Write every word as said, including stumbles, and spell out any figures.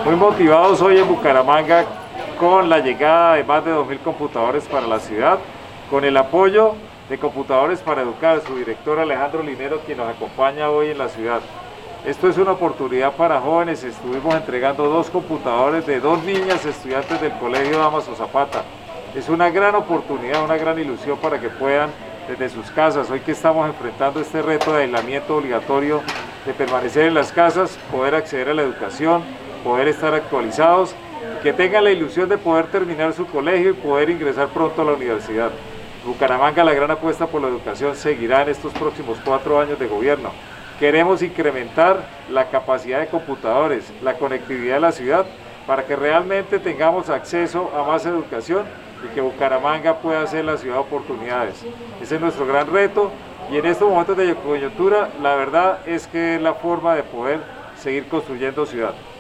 Muy motivados hoy en Bucaramanga con la llegada de más de dos mil computadores para la ciudad, con el apoyo de Computadores para Educar, su director Alejandro Linero, quien nos acompaña hoy en la ciudad. Esto es una oportunidad para jóvenes. Estuvimos entregando dos computadores de dos niñas estudiantes del Colegio Damaso Zapata. Es una gran oportunidad, una gran ilusión para que puedan desde sus casas, hoy que estamos enfrentando este reto de aislamiento obligatorio, de permanecer en las casas, poder acceder a la educación, poder estar actualizados y que tengan la ilusión de poder terminar su colegio y poder ingresar pronto a la universidad. Bucaramanga, la gran apuesta por la educación seguirá en estos próximos cuatro años de gobierno. Queremos incrementar la capacidad de computadores, la conectividad de la ciudad, para que realmente tengamos acceso a más educación y que Bucaramanga pueda ser la ciudad de oportunidades. Ese es nuestro gran reto y en estos momentos de coyuntura la verdad es que es la forma de poder seguir construyendo ciudad.